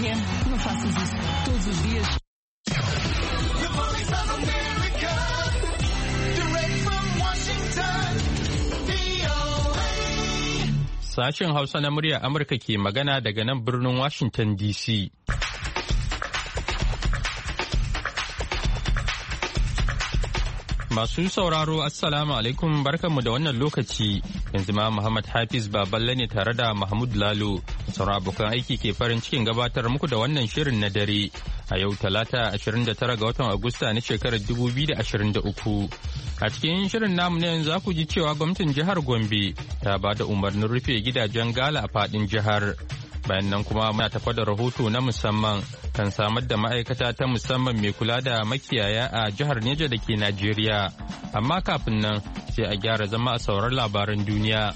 terreno, não faças isso todos os dias. Sashen Hausa na muryar Amurka ke magana daga nan birnin Washington DC. Masu sauraro Assalamu alaikum barkanmu da wannan lokaci. Yanzu ma Muhammad Hafiz Baballe ne tare da Mahmud Lalo. Sauran abokan aiki ke farin cikin gabatar muku da wannan shirin na dare. A yau Talata 29 ga watan Agusta na shekarar 2023. A cikin shirin namu na yanzu za ku ji cewa gwamnatin jihar Gombe ta ba da umarnin rufe gidajen gala a fadin jihar. Bayan nan kuma muna tafa da rahoto na musamman kan samar da ma'aikata ta musamman mai kula da makiyaya a jihar Neja da ke Najeriya. Amma kafin nan sai a gyara zama a sauran labaran duniya.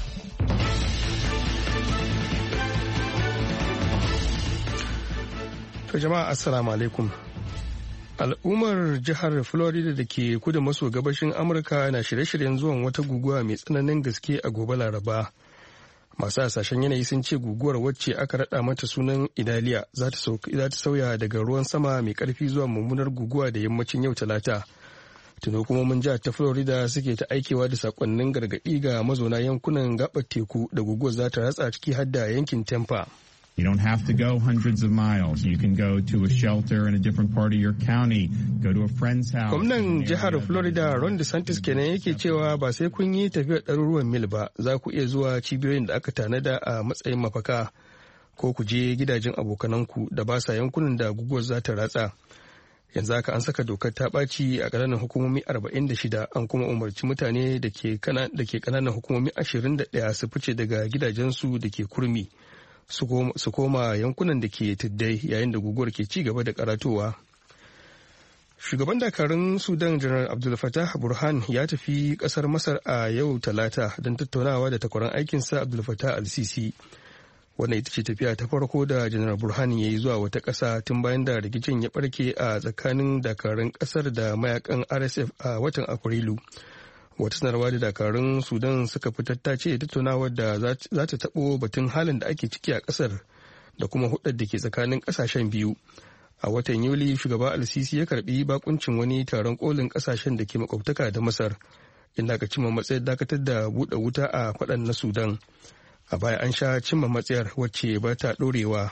To jama'a assalamu alaikum. Al'ummar jihar Florida da ke kudu maso gabashin Amurka na shirye-shiryen zuwan wata guguwa mai tsananin gaske a gobe Laraba. Masu hasashen yanayi sun ce guguwar wacce aka rada mata sunan Idaliya za ta sauya daga ruwan sama mai karfi zuwa mummunar guguwa da yammacin yau Talata. Tuni hukumomin jihar ta Florida suke ta aikewa da sakonnin gargaɗi ga mazauna yankunan gabar teku da guguwar za ta ratsa ciki har da yankin Tampa. You don't have to go hundreds of miles. You can go to a shelter in a different part of your county, go to a friend's house. Gwamnan jihar Florida Ron DeSantis kenan yake cewa ba sai kun yi tafiyar ɗaruruwan mil ba, za ku iya zuwa cibiyoyin da aka tanada a matsayin mafaka ko ku je gidajen abokananku da ba sa yankunan da guguwar za ta ratsa. Yanzu haka an saka dokar ta ɓaci a ƙananan hukumomi 46 an kuma umarci mutane da ke ƙananan hukumomi 21 su fice daga gidajensu da ke kurmi. Su koma yankunan da ke tuddai yayin da guguwar ke ci gaba da karatowa. Shugaban dakarun Sudan Janar Abdul Fattah Burhan ya tafi kasar Masar a yau Talata don tattaunawa da takwaran aikinsa Abdul Fattah al-Sisi. Wannan ita ce tafiya ta farko da Janar Burhan ya yi zuwa wata ƙasa tun bayan da rikicin ya barke a tsakanin dakarun ƙasar da mayakan RSF a watan Afrilu. Wata sanarwa da dakarun Sudan suka fitar ta ce tattaunawar da za ta taɓo batun halin da ake ciki a ƙasar da kuma hudar da ke tsakanin ƙasashen biyu. A watan Yuli shugaba al-Sisi ya karbi bakuncin wani taron kolin ƙasashen da ke makwabtaka da Masar inda aka cimma matsayar dakatar da buɗe wuta a faɗan na Sudan. A baya an sha cimma matsayar wacce ba ta ɗorewa.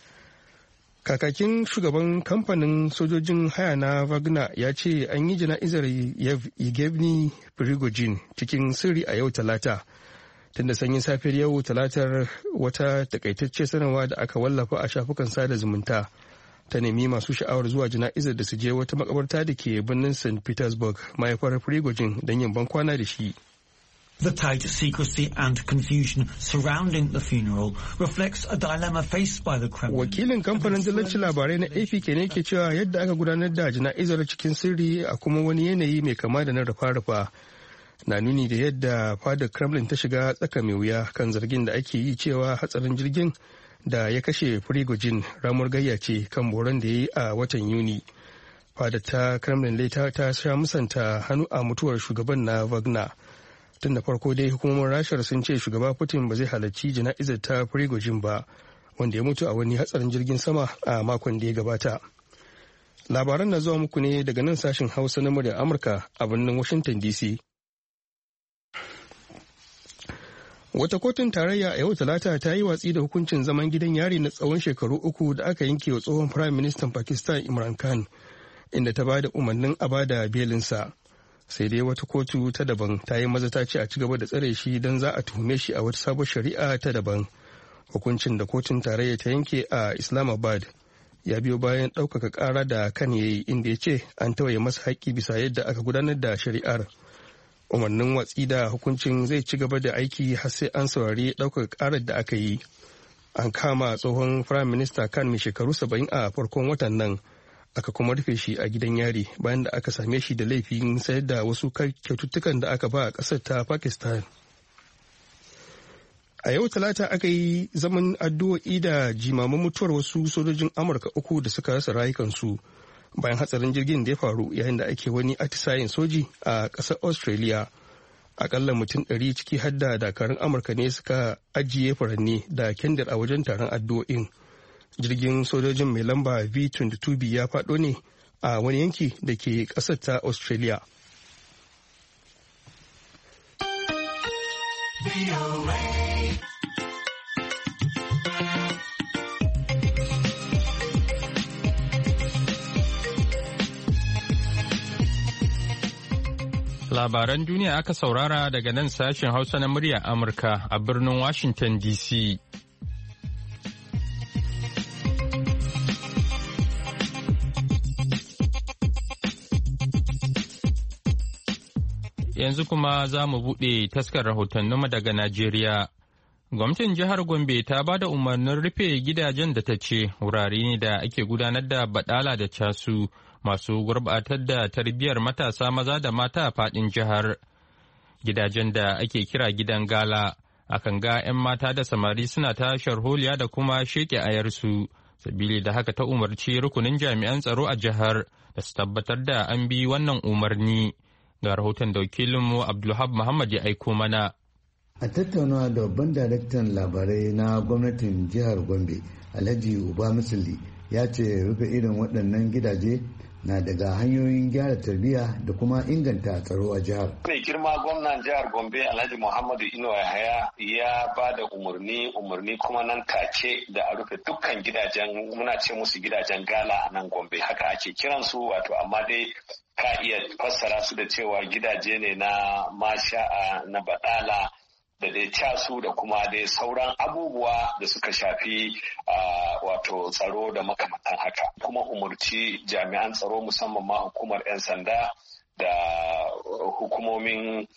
Kakakin shugaban kamfanin sojojin haya na Wagner ya ce an yi jana'izar Yevgeny Prigozhin cikin sirri a yau Talata. Tunda sanyin safiyar yau Talatar wata takaitacce sanarwa da aka wallafa a shafukan sada zumunta ta nemi masu sha'awar zuwa jana'izar da su je wata makabarta da ke birnin St. Petersburg mahaifar Prigozhin don yin bankwana da shi. The tight secrecy and confusion surrounding the funeral reflects a dilemma faced by the Kremlin. Wakilin kamfanin dillancin labarai na AP ne ke cewa yadda aka gudanar da jana'izar cikin sirri a kuma wani yanayi mai kama da na rufa-rufa na nuni da yadda fadar Kremlin ta shiga tsaka mai wuya kan zargin da ake yi cewa hatsarin jirgin da ya kashe Prigozhin ramuwar gayya ce kan boron da ya yi a watan Yuni. Fadar ta Kremlin dai ta sha musanta hannu a mutuwar shugaban na Wagner. Tun da farko dai hukumomin rashar sun ce shugaba Putin ba zai halarci jana'izar ta Prigozhin ba wanda ya mutu a wani hatsarin jirgin sama a makon da ya gabata. Labaran na zuwa muku ne daga nan sashen Hausa na muryar Amurka a birnin Washington DC. Wata kotun tarayya a yau Talata ta yi watsi da hukuncin zaman gidan yari na tsawon shekaru 3 da aka yanke wa tsohon Firayim Ministan Pakistan Imran Khan inda ta ba da umarnin a bada belinsa. Sai dai wata kotu ta daban ta yi maza ta ce a ci gaba da tsare shi don za a tuhume shi a wata sabon shari'a ta daban. Hukuncin da kotun tarayya ta yanke a Islamabad ya biyo bayan ɗaukaka ƙara da kan yayi inda ya ce an tawaye masa haƙƙi bisa yadda aka gudanar da shari'ar. Umarnin watsi da hukuncin zai ci gaba da aiki har sai an saurari ɗaukaka ƙarar da aka yi. An kama tsohon Firayim Minista Khan mai shekaru 70 a farkon watan nan. Aka kuma rufe shi a gidan yari bayan da aka same shi da laifin sayar da wasu kyaututtukan da aka ba a ƙasar ta Pakistan. A yau Talata aka yi zaman addu'o'i da jimaman mutuwar wasu sojojin Amurka 3 da suka rasa rayukansu bayan hatsarin jirgin da ya faru yayin da ake wani atisayen soji a ƙasar Australia. Akalla mutum 100 ciki har da dakarun Amurka ne suka ajiye furanni da kendir a wajen taron addu'o'in. jirgin sojojin mai lamba V-22B ya faɗo ne a wani yanki da ke ƙasar ta Australia. Labaran duniya aka saurara daga nan sashen Hausa na muryar Amurka a birnin Washington DC. Yanzu kuma za mu buɗe taskar rahotanninmu daga Najeriya. Gwamnatin jihar Gombe ta ba da umarnin rufe gidajen da ta ce wurare ne da ake gudanar da baɗala da casu masu gurbatar da tarbiyyar matasa maza da mata a faɗin jihar. Gidajen da ake kira gidan gala akan ga 'yan mata da samari suna ta sharholiya da kuma sheke ayarsu, sabili da haka ta umarci rukunin jami'an tsaro a jihar da su tabbatar da an bi wannan umarni. Ga rahoton da wakilinmu Abdulhab Muhammad ya aiko mana. A tattaunawa da babban daraktan labarai na gwamnatin jihar Gombe, Alhaji Uba Musuli, ya ce rufe irin waɗannan gidaje na daga hanyoyin gyara tarbiyya da kuma inganta tsaro a jihar. Mai girma gwamnan jihar Gombe Alhaji Muhammadu Inuwa Yahaya ya ba da umarni kuma nan take da a rufe dukkan gidajen, muna ce musu gidajen gala a nan Gombe, haka ake kiransu, wato amma dai ka iya fassara su da cewa gidaje ne na masha'a na baɗala da dai casu da kuma dai sauran abubuwa da suka shafi wato tsaro da makamantan haka. Kuma umurci jami'an tsaro musamman ma hukumar 'yan sanda da hukumomin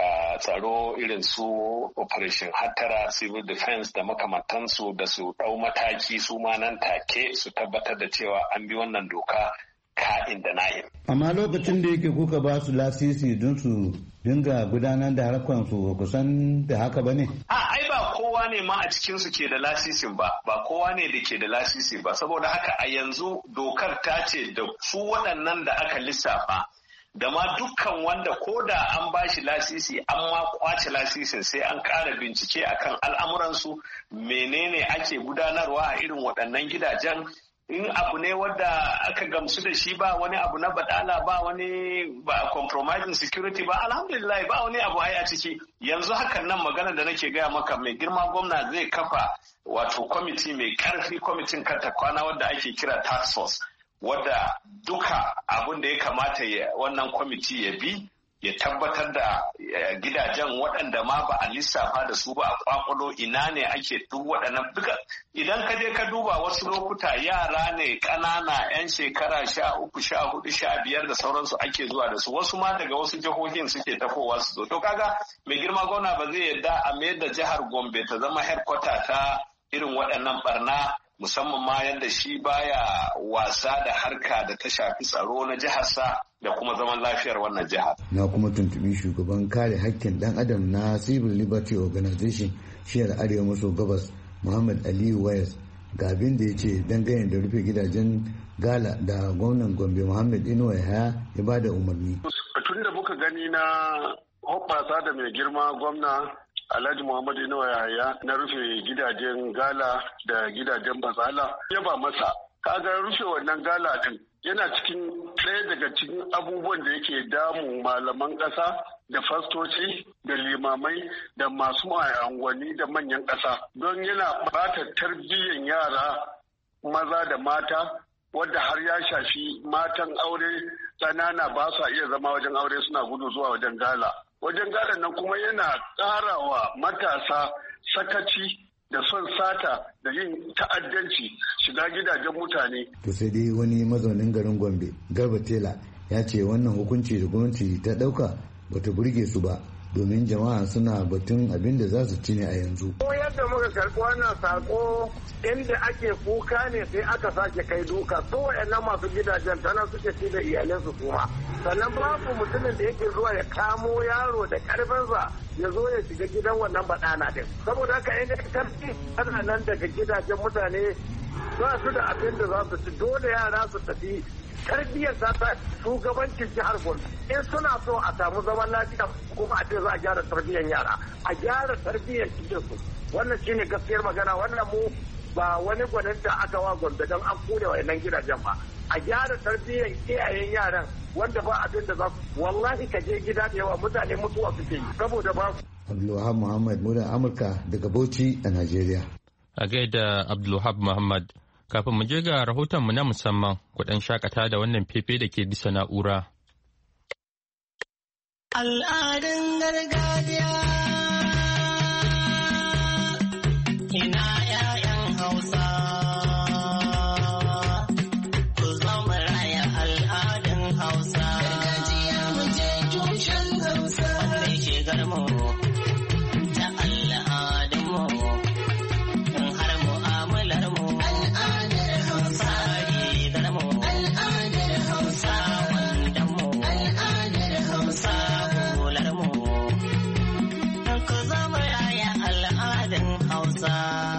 tsaro irin su operation hattara, civil defense da makamantansu da su ɗau mataki su ma nan take su tabbatar da cewa an bi wannan doka ka'in da na'in. Amma lokacin da yake kuka ba su lasisi don su dinga gudanar da harkar su kusan da haka ba ne? Ai ba kowa ne ma a cikin su ke da lasisin ba kowa ne da ke da lasisi ba, saboda haka a yanzu dokar ta ce da su waɗannan da aka lissafa da ma dukkan wanda ko da an ba shi lasisi an ma kwace lasisin sai an ƙara bincike akan al'amuransu, menene ake gudanarwa a irin waɗannan gidajen. In abu ne wadda aka gamsu da shi, ba wani abu na badala, ba wani ba compromising security ba, alhamdulillah ba wani abu ai a ciki. Yanzu hakan nan magana da nake gaya maka, mai girma gwamna zai kafa wato kwamiti mai karfi, kwamitin karta kwana wadda ake kira task force, wadda duka abun da ya kamata wannan kwamiti ya bi ya tabbatar da gidajen waɗanda ma ba a lissafa da su ba a kwakwalo ina ne ake duk waɗannan duka. Idan ka je ka duba wasu lokuta yara ne ƙanana 'yan shekara 13, 14, 15 da sauransu ake zuwa da su, wasu ma daga wasu jihohin suke tafowa su zo. To kaga mai girma gwamna ba zai yarda a mayar da jihar Gombe ta zama headquarter ta irin waɗannan barna, musamman ma yadda shi baya wasa da harka da ta shafi tsaro na jiharsa da kuma zaman lafiyar wannan jihar. Na kuma tuntubi shugaban kare haƙƙin ɗan adam na Civil Liberty Organization shiyar Arewa maso gabas Muhammad Aliyu Wayas ga abin da ya ce dangane da rufe gidajen gala da gwamnan Gombe Muhammad Inuwa Yahaya ya ba da umarni. Tun da muka gani na hoɓɓasa da mai girma gwamna Alhaji Muhammad Inuwa Yahaya na rufe gidajen gala da gidajen bazala ya ba masa. Kaga rufe wannan gala din yana cikin ɗaya daga cikin abubuwan da yake damu malaman ƙasa da fastoci da limamai da masu unguwanni da manyan ƙasa, don yana bata tarbiyyar yara maza da mata, wadda har ya shafi matan aure ƙanana ba sa iya zama wajen aure, suna gudu zuwa wajen gala. Wajen gadon nan kuma yana ƙara wa matasa sakaci da son sata da yin ta'addanci shiga gidajen mutane. To sai dai wani mazaunin garin Gombe, Garba Tela, ya ce wannan hukunci da gwamnati ta ɗauka bata burge su ba, domin jama'a suna batun abin da za su ci ne a yanzu. Ko yadda muka karɓi wannan sako inda ake kuka ne sai aka sake kai duka, so waɗannan masu gidajen tana suke ci da iyalansu kuma. Sannan babu mutumin da yake zuwa ya kamo yaro da ƙarfinsa ya zo ya shiga gidan wannan baɗana din. Saboda haka inda karfi ana nan daga gidajen mutane ba su da abin da za su ci, dole yara su tafi. Tarbiyyar ta shugabancin jihar Gombe in suna so a samu zaman lafiya kuma a ce za a gyara tarbiyyar yara, a gyara tarbiyyar cikin su. Wannan shine gaskiyar magana, wannan mu ba wani gwaninta aka wa Gombe don an kone wayannan gidajen ba. A gyara tarbiyyar iyayen yaran wanda ba abin da za su wallahi ka je gida da yawa mutane mutuwa suke yi saboda ba su. Abdulwahab Muhammad muryar Amurka daga Bauchi a Najeriya. A gaida Abdulwahab Muhammad. Kafin mu je ga rahotonmu na musamman, kuɗin shakata da wannan fefe da ke bisa na'ura. Al'adun gargajiya ina 'ya'yan Hausa. Ku zama raya al'adun Hausa. Gargajiya mu je tushen Hausa. Wannan shigar mu ta al'adun mu. Har mu'amalar mu. Al'adar Hausa. Rigar mu. Al'adar Hausa. Wandan mu. Al'adar Hausa. Hausa.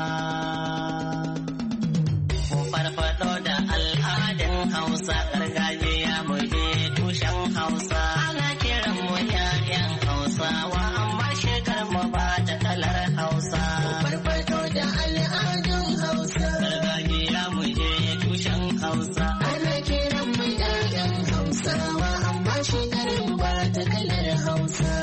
Mu farfado da al'adun Hausa, gargajiya mu je tushen Hausa. Ana kiran mu 'ya'yan Hausawa, amma shigar mu ba ta kalar Hausa. Mu farfado da al'adun Hausa, gargajiya mu je tushen Hausa. Ana kiran mu 'ya'yan Hausawa, amma shigar mu ba ta kalar Hausa.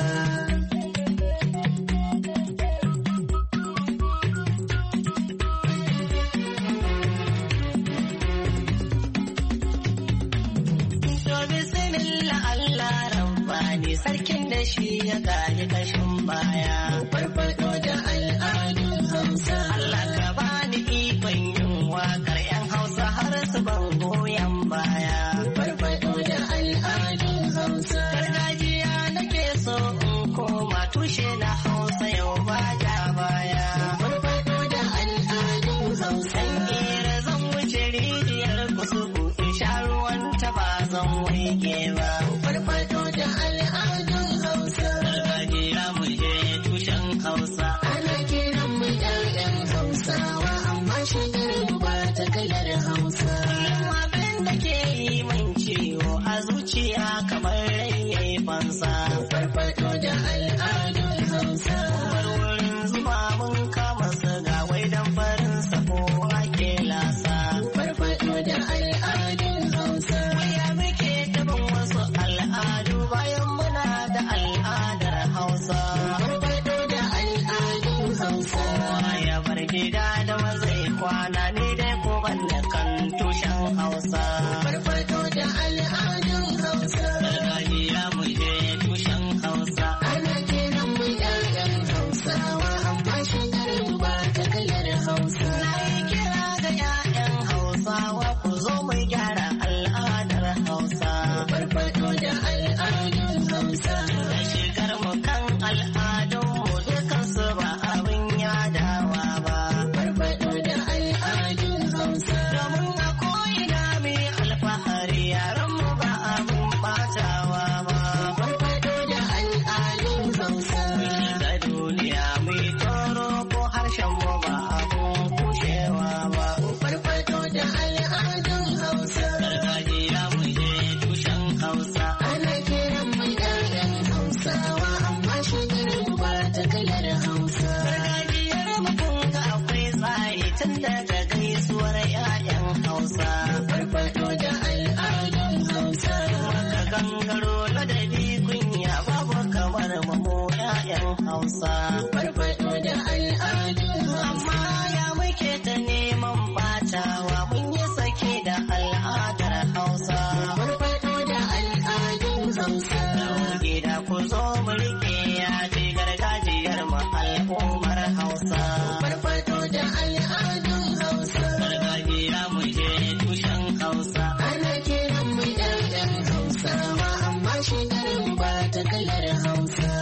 Sarkin da shi ya gani kashin baya. Farfado da al'adun Hausa. Allah ka bani ikon yin waƙar 'yan Hausa har su ban goyon baya. Farfado da al'adun Hausa. Gargajiya nake so in koma tushe na Hausa yau ba ja baya. Farfado da al'adun Hausa. San ƙera zan wuce rijiyar kusugu in sha ruwan ta ba zan waige ba. Farfado da al'adun Hausa. Gargajiya mu je tushen Hausa. Ana kiran mu 'ya'yan Hausawa, amma shigar mu ba ta kalar Hausa. Abin da ke yi min ciwo a zuciya kamar rai yayi fansa. Farfado da al'adun Hausa. Wurin zuba mun kama siga wai dan farin sako ake lasa. Farfado da al'adun Hausa. Waya muke taɓin wasu al'adu bayan muna da al'adar Hausa. Farfado da al'adun Hausa. Ya bar gida da mazai kwana ne dai ko banne kan tushen Hausa. Farfado da al'adun Hausa. Gargajiya mu je tushen Hausa. Ana kiran mu 'ya'yan Hausawa, amma shigar mu ba ta kalar Hausa. Na yi kira ga 'ya'yan Hausawa ku zo mu gyara al'adar Hausa. Farfado da al'adun Hausa. Da shigar mu kan al'adun mu dukansu ba abin yadawa ba. Farfado da al'adun Hausa. Domin a ko'ina mai alfahari yaran mu ba abin batawa ba. Farfado da al'adun Hausa. Da duniya mai toro ko harshen mu ba abin kushewa ba. Farfado da al'adun Hausa. Gargajiya mu je tushen Hausa. Ana kiran mu 'ya'yan Hausawa, amma shigar mu ba ta kalar Hausa. Gargajiyar mu kun ga akwai tsari tun daga gaisuwar 'ya'yan Hausa. Farfado da al'adun Hausa. Maka gangaro ladabi kunya babu kamar mu 'ya'yan Hausa. Farfado da al'adun Hausa. Amma ya muke ta neman batawa mun yi sake da al'adar Hausa. Farfado da al'adun Hausa. Gida ku zo mu rike ya ce gargajiyar mu al'ummar Hausa. Farfado da al'adun Hausa. Gargajiya mu je tushen Hausa. Ana kiran mu 'ya'yan Hausawa, amma shigar mu ba ta kalar Hausa.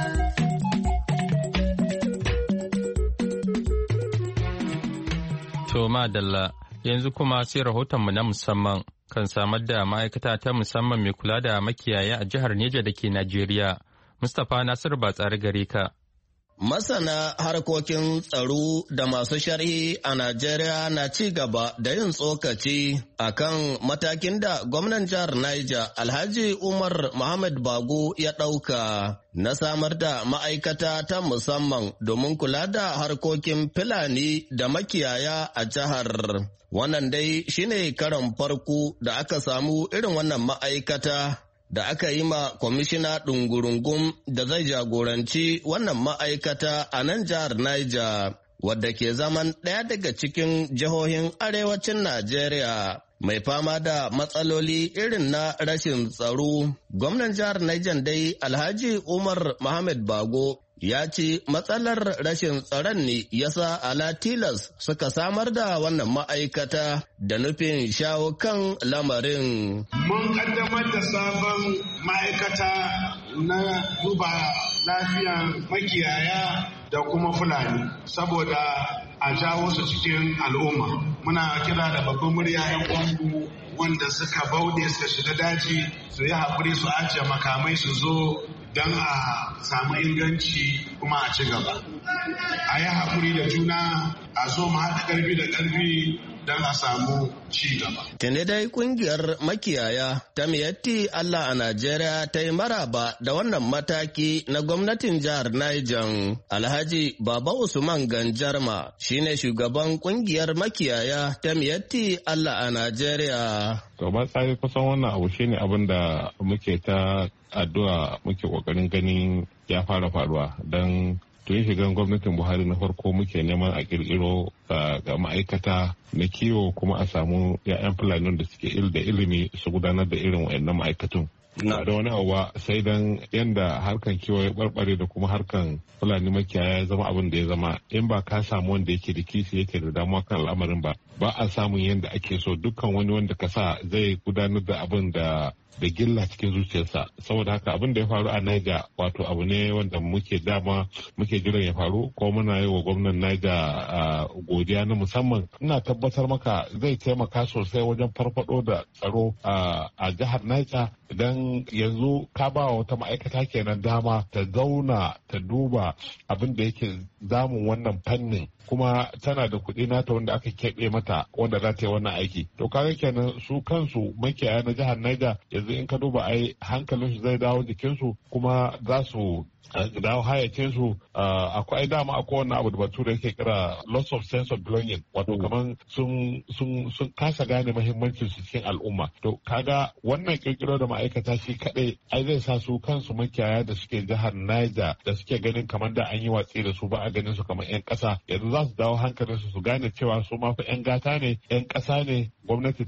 To madalla yanzu kuma sai rahotonmu na musamman kan samar da ma'aikata ta musamman mai kula da makiyaya a jihar Neja da ke Najeriya. Mustapha Nasir ba tsari gare ka. Masana harkokin tsaro da masu sharhi a Najeriya na ci gaba da yin tsokaci akan matakin da gwamnan jihar Niger Alhaji Umar Muhammad Bago ya ɗauka na samar da ma'aikata ta musamman domin kula da harkokin Fulani da makiyaya a jihar. Wannan dai shine karon farko da aka samu irin wannan ma'aikata da aka yi ma kwamishina ɗungurungum da zai jagoranci wannan ma'aikata a nan jihar Niger, wadda ke zaman ɗaya daga cikin jihohin arewacin Najeriya mai fama da matsaloli irin na rashin tsaro. Gwamnan jihar Niger dai Alhaji Umar Muhammad Bago ya ce matsalar rashin tsaron ne ya sa ala tilas suka samar da wannan ma'aikata da nufin shawo kan lamarin. Mun kaddamar da sabon ma'aikata na duba lafiyan makiyaya da kuma Fulani saboda a jawo su cikin al'umma. Muna kira da babban murya 'yan kwangu wanda suka bauɗe suka shiga daji su yi haƙuri su ajiye makamai su zo don a samu inganci kuma a ci gaba. A yi haƙuri da juna, a zo mu haɗa ƙarfi da ƙarfi don a samu ci gaba. Tune dai kungiyar makiyaya ta Miyatti Allah a Najeriya ta yi maraba da wannan mataki na gwamnatin jihar Niger. Alhaji Baba Usman Ganjarma shine shugaban kungiyar makiyaya ta Miyatti Allah a Najeriya. To matsayi kusan wannan abu shine abin da muke ta addu'a muke kokarin ganin ya fara faruwa don tun shigan gwamnatin Buhari na farko muke neman a kirkiro ga ma'aikata na kiwo kuma a samu 'ya'yan Fulani da suke da ilimi su gudanar da irin wayannan ma'aikatun. Na da wani abu sai dan yanda harkan kiwo ya barbare da kuma harkan Fulani makiyaya ya zama abin da ya zama in ba ka samu wanda yake da kishi yake da damuwa kan al'amarin ba a samun yanda ake so dukkan wani wanda ka sa zai gudanar da abin da gilla cikin zuciyarsa saboda haka abin da ya faru a Niger wato abu ne wanda muke jiran ya faru ko muna yi wa gwamnan Niger godiya na musamman. Ina tabbatar maka zai taimaka sosai wajen farfado da tsaro a jihar Niger idan yanzu ka ba wata ma'aikata kenan dama ta zauna ta duba abin da yake zamun wannan fannin kuma tana da kuɗi nata wanda aka keɓe mata wanda za ta yi wannan aiki. To kaga kenan su kansu makiyaya na jihar Niger yanzu in ka duba ai hankalinsu zai dawo jikinsu kuma za su dawo hayyacinsu. Akwai dama akwai wannan abu da bature yake kira loss of sense of belonging wato kaman sun kasa gane mahimmancin su cikin al'umma. To kaga wannan kirkiro da ma'aikata shi kadai ai zai sa su kansu makiyaya da suke jihar Niger da suke ganin kamar da an yi watsi da su ba a ganin su kamar 'yan ƙasa yanzu za su dawo hankalinsu su gane cewa su ma fa 'yan gata ne 'yan ƙasa ne gwamnati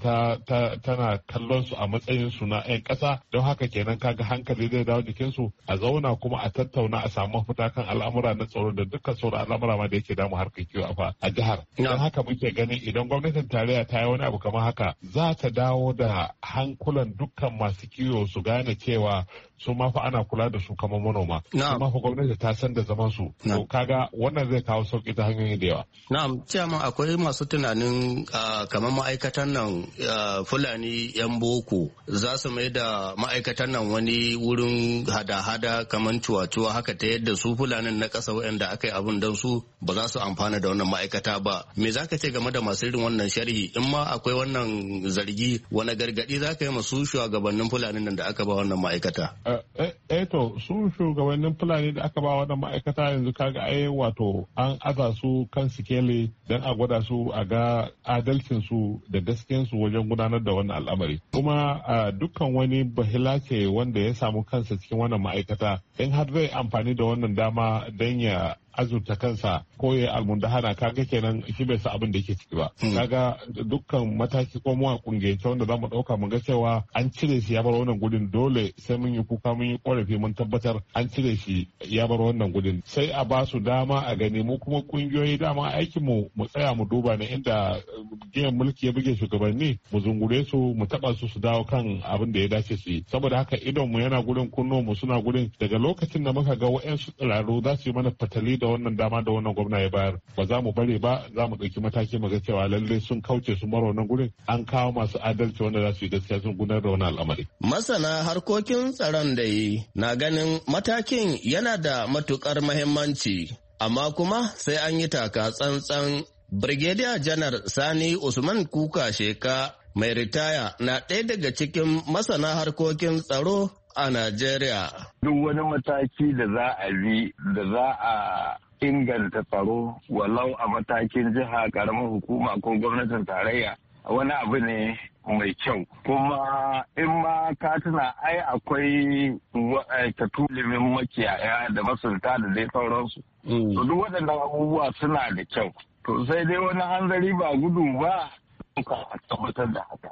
tana kallon su a matsayin su na 'yan ƙasa don haka kenan kaga hankali zai dawo jikinsu a zauna kuma a tattauna a samu mafita kan al'amura na tsaro da dukkan sauran al'amura ma da yake damu harkar kiwo a jihar. Don haka muke ganin idan gwamnatin tarayya ta yi wani abu kamar haka za ta dawo da hankulan dukkan masu kiwo su gane cewa su ma fa ana kula da su kamar manoma. Su ma fa gwamnati ta san da zaman su. To kaga wannan zai kawo sauki ta hanyoyi da yawa. Na'am, cewa akwai masu tunanin kamar ma'aikatan nan Fulani 'yan boko za su mai da ma'aikatan nan wani wurin hada-hada kamar cuwa-cuwa haka ta yadda su Fulanin na ƙasa waɗanda aka yi abin don su ba za su amfana da wannan ma'aikata ba. Me za ka ce game da masu irin wannan sharhi in ma akwai wannan zargi wani gargaɗi za ka yi masu shugabannin Fulanin nan da aka ba wannan ma'aikata? To su shugabannin Fulani da aka ba wannan ma'aikata yanzu kaga ai wato an aza su kan sikeli don a gwada su a ga adalcin su da gaskiyan su wajen gudanar da wannan al'amari kuma dukkan wani bahila ce wanda ya samu kansa cikin wannan ma'aikata in har zai amfani da wannan dama don ya azurta kansa ko ya almundahana kaga kenan shi bai sa abin da yake ciki ba kaga dukkan mataki ko mu a kungiyance wanda zamu dauka mu ga cewa an cire shi ya bar wannan gudun dole sai mun yi kuka mun yi korafi mun tabbatar an cire shi ya bar wannan gudun sai a ba su dama a gani mu kuma kungiyoyi dama aikin mu tsaya mu duba ne inda giyan mulki ya buge shugabanni mu zungure su mu taba su dawo kan abin da ya dace su yi saboda haka idon mu yana gurin kunno mu suna gurin daga lokacin da muka ga wa'ansu tsiraru za su yi mana fatali da da wannan dama da wannan gwamna ya bayar ba za mu bare ba, za mu ɗauki mataki mu ga cewa lalle sun kauce su mara wannan gurin an kawo masu adalci wanda za su yi gaskiya sun gudanar da wannan al'amari. Masana harkokin tsaron da yi na ganin matakin yana da matukar muhimmanci, amma kuma sai an yi taka tsantsan. Brigadier Janar Sani Usman Kuka Sheka mai ritaya na ɗaya daga cikin masana harkokin tsaro a Najeriya. Duk wani mataki da za a bi da za a inganta tsaro walau a matakin jiha, karamar hukuma ko gwamnatin tarayya wani abu ne mai kyau. Kuma in ma ka tuna ai akwai katulimin makiyaya da masulta da dai sauransu. To duk waɗannan abubuwa suna da kyau. To sai dai wani hanzari ba gudu ba ka tabbatar da haka.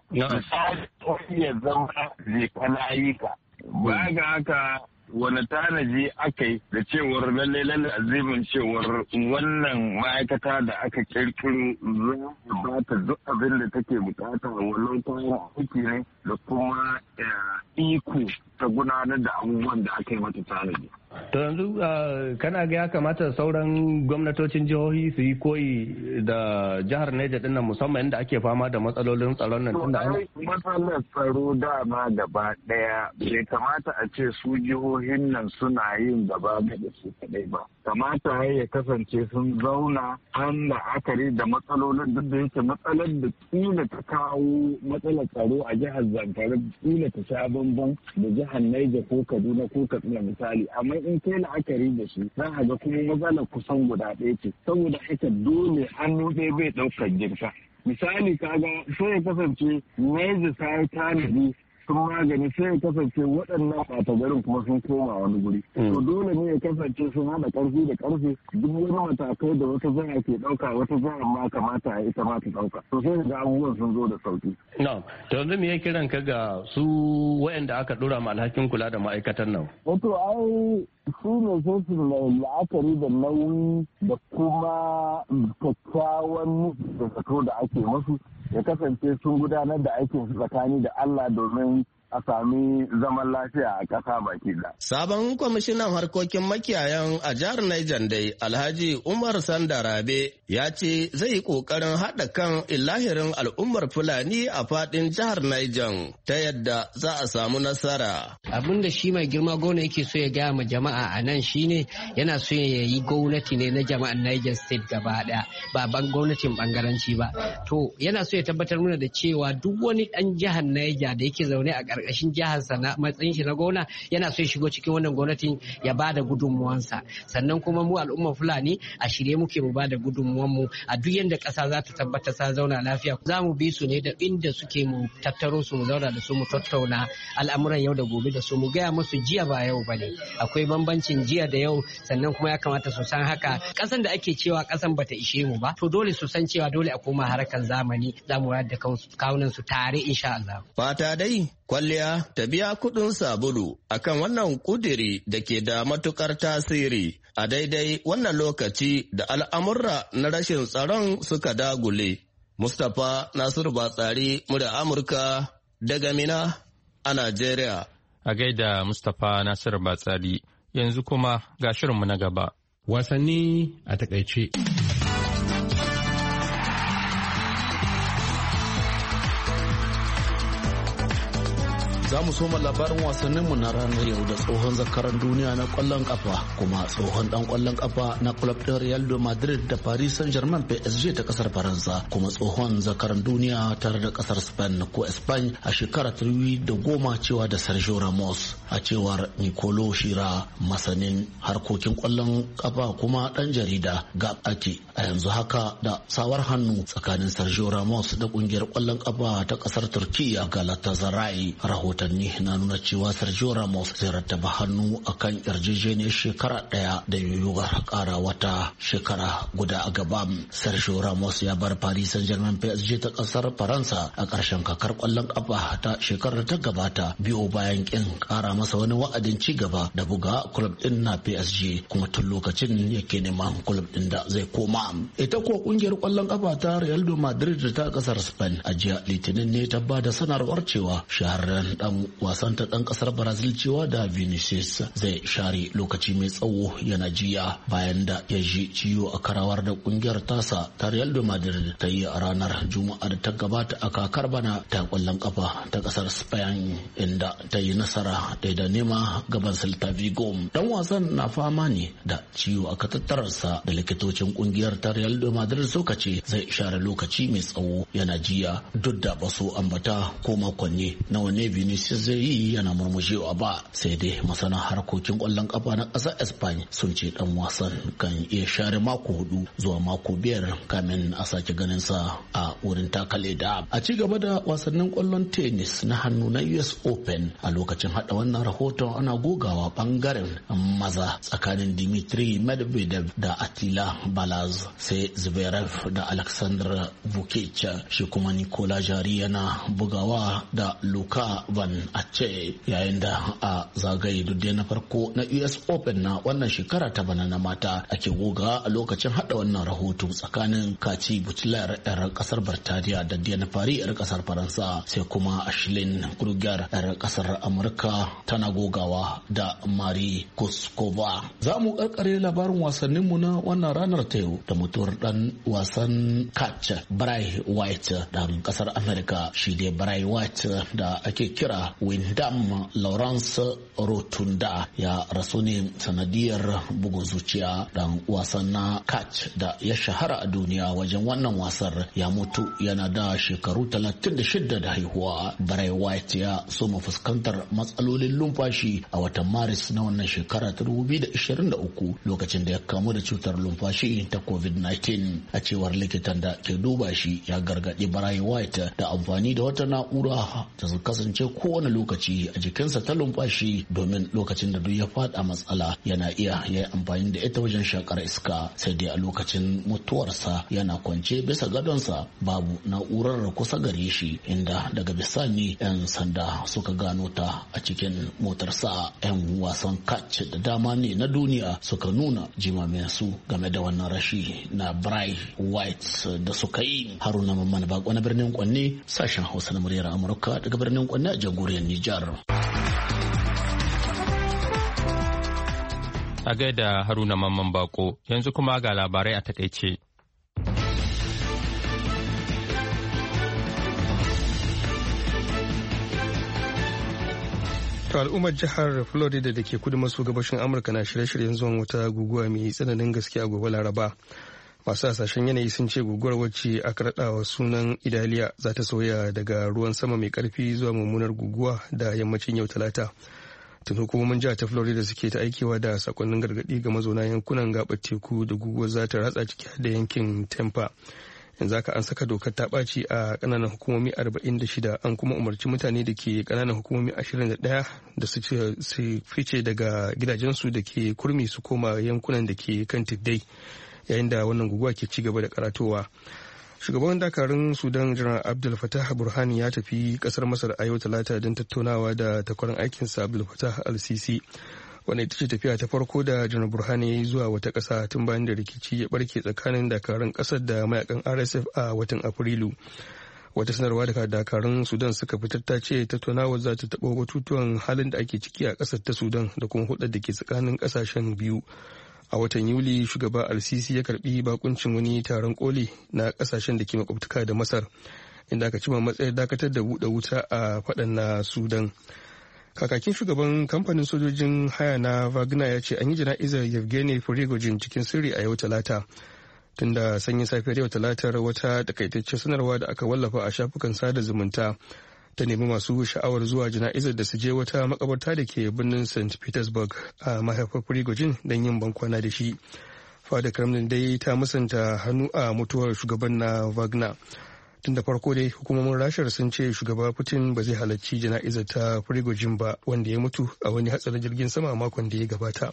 Misali ya zama zai kana yi ka. Ba ga haka wani tanaji aka yi da cewar lalle azimin cewar wannan ma'aikata da aka kirkiro za a ba ta duk abin da take bukata walau kayan aiki ne da kuma iko ta gudanar da abubuwan da aka yi mata tanaji. To yanzu kana ga ya kamata sauran gwamnatocin jihohi su yi koyi da jihar Neja dinnan musamman inda ake fama da matsalolin tsaron nan tunda matsalar tsaro dama gaba daya bai kamata a ce su jihohin nan suna yin gaba da su kadai ba. Kamata ya kasance sun zauna an la'akari da matsalolin duk da yake matsalar da kila ta kawo matsalar tsaro a jihar Zamfara kila ta sha bamban da jihar Neja ko Kaduna ko Katsina misali, amma in kai la'akari da shi za a ga kuma matsalar kusan guda ɗaya ce, saboda haka dole hannu ɗaya bai ɗaukar girka. Misali kaga sai ya kasance Neja ta yi tanadi sun magani sai ya kasance waɗannan ɓata garin kuma sun koma wani guri. To dole ne ya kasance sun haɗa ƙarfi da ƙarfi duk wani matakai da wata jiha ke ɗauka wata jiha ma kamata a ita ma ta ɗauka. To sai ga abubuwan sun zo da sauki. Na, to yanzu me ya kiran ka ga su waɗanda aka ɗora ma alhakin kula da ma'aikatan nan? Wato ai su ne sai su la'akari da nauyi da kuma kyakkyawan da zato da ake musu ya kasance sun gudanar da aikin su tsakani da Allah domin a sami zaman lafiya a ƙasa baki da. Sabon kwamishinan harkokin makiyayan a jihar Niger dai Alhaji Umar Sandarabe ya ce zai yi ƙoƙarin haɗa kan ilahirin al'ummar Fulani a faɗin jihar Niger ta yadda za a samu nasara. Abin da shi mai girma gwamna yake so ya gaya ma jama'a a nan shine yana so ya yi gwamnati ne na jama'an Niger State gaba ɗaya ba ban gwamnatin bangaranci ba. To yana so ya tabbatar mana da cewa duk wani ɗan jihar Niger da yake zaune a ƙarƙashin jiharsa na matsayin shi na gona yana so ya shigo cikin wannan gwamnatin ya ba da gudunmuwansa, sannan kuma mu al'ummar Fulani a shirye muke mu ba da gudunmuwanmu a duk yadda ƙasa za ta tabbata sa zauna lafiya. Za mu bi su ne da inda suke mu tattaro su mu zauna da su mu tattauna al'amuran yau da gobe da su mu gaya musu jiya ba yau ba ne, akwai bambancin jiya da yau, sannan kuma ya kamata su san haka ƙasan da ake cewa ƙasan bata ishe mu ba to dole su san cewa dole a koma harkar zamani za mu da kawunan su tare insha Allah. Fata dai kwalliya ta biya kuɗin sabulu akan wannan kudiri da ke da matukar tasiri a daidai wannan lokaci da al'amurra na rashin tsaron suka dagule. Mustapha Nasiru Batsari, murya Amurka daga Mina a Najeriya. A gaida Mustapha Nasiru Batsari, yanzu kuma ga shirinmu na gaba. Wasanni a takaice. Za mu soma labarin wasanninmu na ranar yau da tsohon zakaran duniya na kwallon kafa kuma tsohon dan kwallon kafa na club din Real de Madrid da Paris Saint-Germain PSG ta kasar Faransa kuma tsohon zakaran duniya tare da kasar Spain ko Spain a shekara 2010 cewa da Sergio Ramos a cewar Nicolo Shira masanin harkokin kwallon kafa kuma dan jarida ga ake a yanzu haka da sawar hannu tsakanin Sergio Ramos da kungiyar kwallon kafa ta kasar Turkiya Galatasaray. Rahotanni na nuna cewa Sergio Ramos zai rattaba hannu akan yarjejeniyar shekara daya da yiwuwar kara wata shekara guda a gaba. Sergio Ramos ya bar Paris Saint-Germain PSG ta kasar Faransa a ƙarshen kakar kwallon kafa ta shekarar ta gabata biyo bayan kin kara masa wani wa'adin ci gaba da buga club din na PSG kuma tun lokacin yake neman club din da zai koma. Ita kuwa kungiyar kwallon kafa ta Real de Madrid ta kasar Spain a jiya Litinin ne ta bada sanarwar cewa shahararren dan wasan ta dan kasar Brazil cewa da Vinicius zai share lokaci mai tsawo yana jiya bayan da ya ji ciwo a karawar da kungiyar tasa ta Real Madrid ta yi a ranar Juma'a da ta gabata a kakar bana ta kwallon kafa ta kasar Spain inda ta yi nasara da nema gaban Celta Vigo. Dan wasan na fama ne da ciwo a katattararsa da likitocin kungiyar ta Real Madrid suka ce zai share lokaci mai tsawo yana jiya duk da ba su ambata ko makonni nawa ne Vinicius zai yi yana murmushewa ba, sai dai masana harkokin kwallon kafa na ƙasar Spain sun ce dan wasan kan iya share mako 4 zuwa mako 5 kamin a sake ganin sa a wurin takale da. A ci gaba da wasannin kwallon tennis na hannu na US Open, a lokacin hada wannan rahoton ana gogawa bangaren maza tsakanin Dmitry Medvedev da Attila Balaz, sai Zverev da Alexander Vukic, shi kuma Nikola Jari yana bugawa da Luka Van Acce, yayin da a zagaye dudde na farko na US Open na wannan shekara ta bana na mata ake goga a lokacin hada wannan rahoto tsakanin Kaci Butler yar kasar Birtaniya da Diana Paris yar kasar Faransa, sai kuma Ashlyn Kruger yar kasar Amurka tana gogawa da Mari Kuskova. Za mu karkare labarin wasanninmu na wannan ranar ta yau da mutuwar dan wasan catch Bray White dan kasar Amerika. Shi dai Bray White da ake kira Wyndham Lawrence Rotunda ya rasu ne sanadiyar bugun zuciya. Dan wasan na catch da ya shahara a duniya wajen wannan wasar ya mutu yana da shekaru 36 da haihuwa. Bray White ya soma fuskantar matsalolin lumfashi a watan Maris na wannan shekara ta 2023 lokacin da ya kamu da cutar lumfashi ta COVID-19. A cewar likitan da ke duba shi ya gargaɗi Bray White da amfani da wata na'ura da su kasance kowane lokaci a jikinsa ta lumfashi, domin lokacin da duk ya faɗa matsala yana iya yi amfani da ita wajen shakar iska. Sai dai a lokacin mutuwarsa yana kwance bisa gadonsa babu na'urar kusa gare shi, inda daga bisani 'yan sanda suka gano ta a cikin motarsa. 'Yan wasan catch da dama ne na duniya suka nuna jimamin su game da wannan rashi na Bray White da suka yi. Haruna Mamman Bako na birnin Kwanne, sashen Hausa na muryar Amurka daga birnin Kwanne a jamhuriyar Nijar. A gaida Haruna Mamman Bako, yanzu kuma ga labarai a takaice. To al'ummar jihar Florida da ke kudu maso gabashin Amurka na shirye-shiryen zuwan wata guguwa mai tsananin gaske a gobe Laraba. Masu hasashen yanayi sun ce guguwar wacce aka raɗawa sunan Idaliya za ta sauya daga ruwan sama mai karfi zuwa mummunar guguwa da yammacin yau Talata. Tun hukumomin jihar ta Florida suke ta aikewa da sakonnin gargaɗi ga mazauna yankunan gaɓar teku da guguwar za ta ratsa ciki da yankin Tampa. Yanzu haka an saka dokar ta ɓaci a ƙananan hukumomi 46, an kuma umarci mutane da ke ƙananan hukumomi 21 da su fice daga gidajensu da ke kurmi su koma yankunan da ke kan tuddai, yayin da wannan guguwa ke ci gaba da karatowa. Shugaban dakarun Sudan Janar Abdul Fattah Burhani ya tafi kasar Masar a yau Talata don tattaunawa da takwaran aikinsa Abdul Fattah al-Sisi. Wanda ita ce tafiya ta farko da Janar Burhani ya yi zuwa wata ƙasa tun bayan da rikici ya barke tsakanin dakarun ƙasar da mayakan RSF a watan Afrilu. Wata sanarwa daga dakarun Sudan suka fitar ta ce tattaunawar za ta taɓa batutuwan halin da ake ciki a ƙasar ta Sudan da kuma hulɗar da ke tsakanin ƙasashen biyu. A watan Yuli shugaba al-Sisi ya karbi bakuncin wani taron koli na ƙasashen da ke makwabtaka da Masar, inda aka cima matsayar dakatar da buɗe wuta a faɗan na Sudan. Kakakin shugaban kamfanin sojojin haya na Wagner ya ce an yi jana'izar Yevgeny Prigozhin cikin sirri a yau Talata. Tunda sanyin safiyar yau Talatar wata takaitaccen sanarwa da aka wallafa a shafukan sada zumunta ta nemi masu sha'awar zuwa jana'izar da su je wata makabarta da ke birnin St. Petersburg a mahaifar Prigozhin don yin bankwana da shi. Fada Kremlin dai ta musanta hannu a mutuwar shugaban na Wagner. Tun da farko dai hukumomin Rashar sun ce shugaba Putin ba zai halarci jana'izar ta Prigozhin ba, wanda ya mutu a wani hatsarin jirgin sama makon da ya gabata.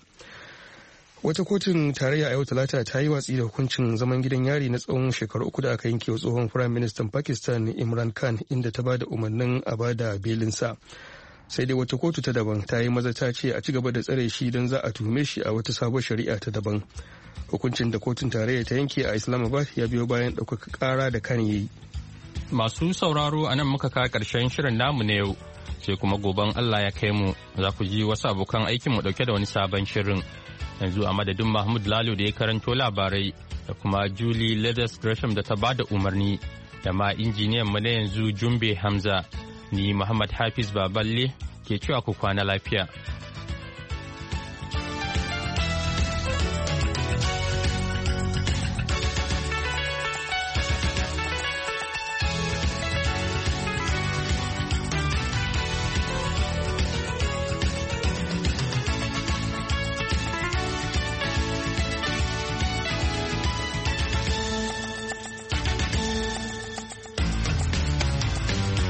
Wata kotun tarayya a yau Talata ta yi watsi da hukuncin zaman gidan yari na tsawon shekaru 3 da aka yanke wa tsohon Firayim Ministan Pakistan Imran Khan, inda ta bada umarnin a bada belinsa. Sai dai wata kotu ta daban ta yi maza ta ce a ci gaba da tsare shi don za a tuhume shi a wata sabuwar shari'a ta daban. Hukuncin da kotun tarayya ta yanke a Islamabad ya biyo bayan ɗaukaka ƙara da Khan ya yi. Masu sauraro a nan muka kawo ƙarshen shirin namu na yau. sai kuma goben Allah ya kai mu za ku ji wasu abokan aikinmu ɗauke da wani sabon shirin. Yanzu a madadin Mahmud Lalo da ya karanto labarai da kuma Julie Leathers Gresham da ta bada umarni da ma injiniyan mu na yanzu Jumbe Hamza, ni Muhammad Hafiz Baballe ke cewa ku kwana lafiya.